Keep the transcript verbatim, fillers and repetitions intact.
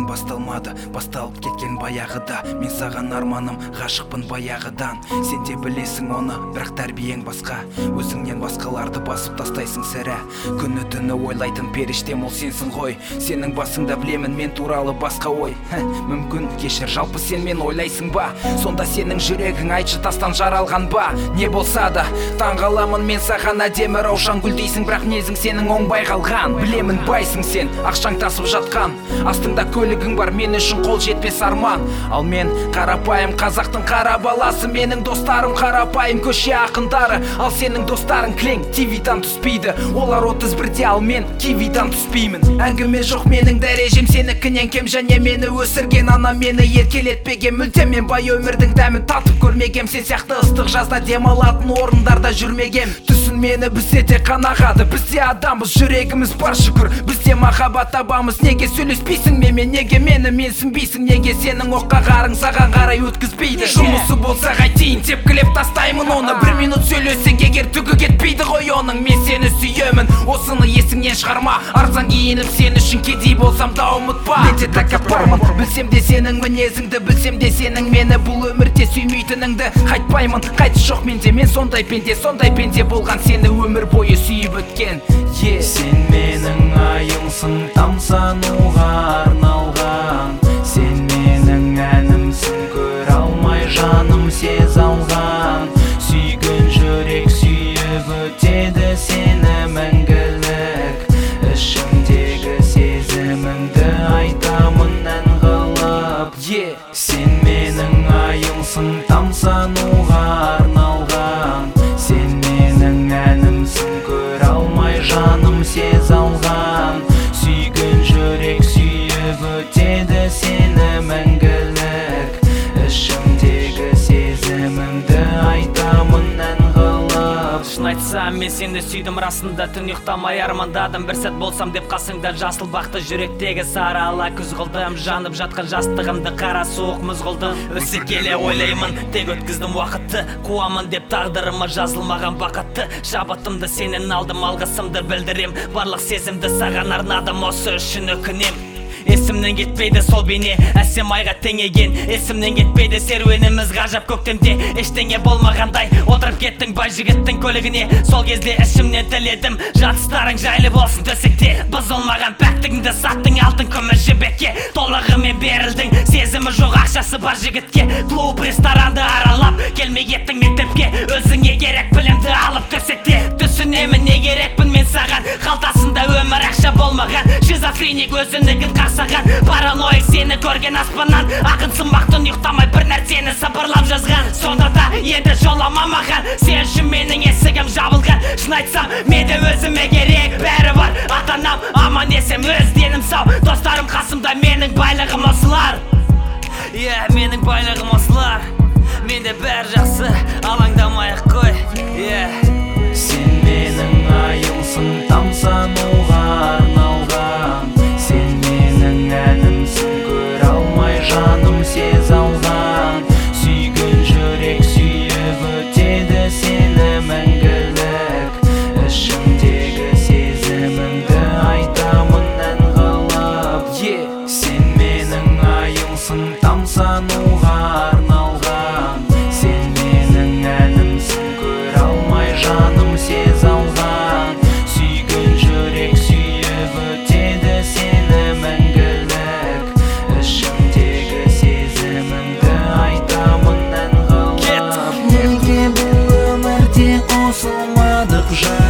басталмады, басталып кеткен баяғыда. Мен саған арманым, ғашықпын баяғыдан. Сен де білесің оны, бірақ тәрбиең басқа. Өзіңнен басқаларды басып тастайсың сірә. Күні түні ойлайтын періштем ол сенсің ғой. Сенің басыңда білемін мен туралы басқа ой. Мүмкін кешір, жалпы сен мен ойлайсың ба? Сонда сенің жүрегің айтшы тастан жаралған ба? Не болса да таңғаламын мен саған, әдемі раушан гүл дейсің, бірақ мінезің сенің оңбай қалған. Білемін байсың сен, ақшаң тасып жатқан, астыңда көлігің бар, мен үшін қол жетпес арман. Ал мен қарапайым қазақтың қара баласы, менің достарым қарапайым көше ақындары. Ал сенің достарың кілең, тивидан түспейді, олар отыз бірде, ал мен кивидан түспеймін. Әңгіме жоқ менің дәрежем сенікінен кем, және мені өсірген ана мені еркелетпеген. Мүлдем мен бай өмірдің дәмін татып көрмегем, сен сияқты ыстық жазда демалатын орындарда жүрмегем. Түсін мені, бізде де қанағады, бізде адамбыз, жүрегіміз бар шүкір, бізде махаббат табамыз. Неге сөйлеспейсің менімен, неге мені менсінбейсің, неге сенің оққа қарың саған қарай өткізбейді? Жұмысы болса қайтейін, тепкілеп тастаймын оны. Бір минут сөйлесең егер түгі кетпейді ғой оның. Мен сені сүйемін, осыны есіңнен шығарма. Арзан киініп сен үшін кедей болсам да ұмытпа. Мен де тәкаппармын, білсем де сенің мінезіңді, білсем де сенің мені бұл өмірде сүймейтініңді. Қайтпаймын, қайтыс жоқ менде, мен сондай пенде, сондай пенде болған сені өмір бойы сүйіп өткен. Сен менің айымсың, тамсануға арналған. Сен менің әнімсің, көре алмай жаным сез алған. Сүйген жүрек сүйіп өтеді сені мәңгілік. Ішімдегі сезімімді айтамын ән қылып. Сен менің айымсың, тамсануға арналған. Сен менің әнімсің, көре алмай жаным сез алған. Сүйген жүрек сүйіп өтеді сені мәңгілік. Ішімдегі сезімімді айтамын ән қылып. Шын айтсам мен сені сүйдім расында, түн ұйықтамай армандадым. Бір сәт болсам деп қасыңда, жасыл бақты жүректегі сары ала күз қылдым. Жанып жатқан жастығымды қара суық мұз қылдым. Өсе келе ойлаймын, тек өткіздім уақытты. Қуамын деп тағдырыма жазылмаған бақытты. Шабытымды сенен алдым, алғысымды білдірем. Барлық сезімді саған арнадым, осы үшін өкінем. Есімнен кетпейді сол бейне, әсем айға теңеген. Есімнен кетпейді серуеніміз ғажап көктемде. Ештеңе болмағандай отырып кеттің бай жігіттің көлігіне. Сол кезде ішімнен тіледім, жатыстарың жайлы болсын төсекте. Бұзылмаған пәктігіңді саттың алтын күміс жібекке. Толығымен берілдің, сезімі жоқ ақшасы бар жігітке. Клуб ресторанды аралап келмей кеттің мектепке. Өзіңе керек білімді алып төсекте. Түсінемін не керекпін мен саған, қалтасында өмір ақша болмаған. Шизофреник өзінігін қарсаған, параноик сені көрген аспаннан. Ақын сымақтың ұйықтамай бір нәрсені сапырлап жазған. Сонда да енді жолама маған, сен үшін менің есігім жабылған. Шын айтсам менде өзіме керек бәрі бар. Ата-анам аман есем, өз денім сау, достарым қасымда, менің байлығым осылар. Е, менің байлығым осылар. Менде бәрі жақсы, алаңдамай-ақ қой. Сен менің айымсың, тамсануға арналған. Сен менің әнімсің, көре алмай жаным сез алған. Сүйген жүрек сүйіп өтеді сені мәңгілік. Ішімдегі сезімімді айтамын ән қылып. Сен менің айымсың, тамсануға арналған. Сен менің әнімсің, көре алмай жаным сез алған. Сүйген жүрек сүйіп өтеді сені мәңгілік. Ішімдегі сезімімді айтамын ән қылып. Неге бұл өмірде қосылмадық жан?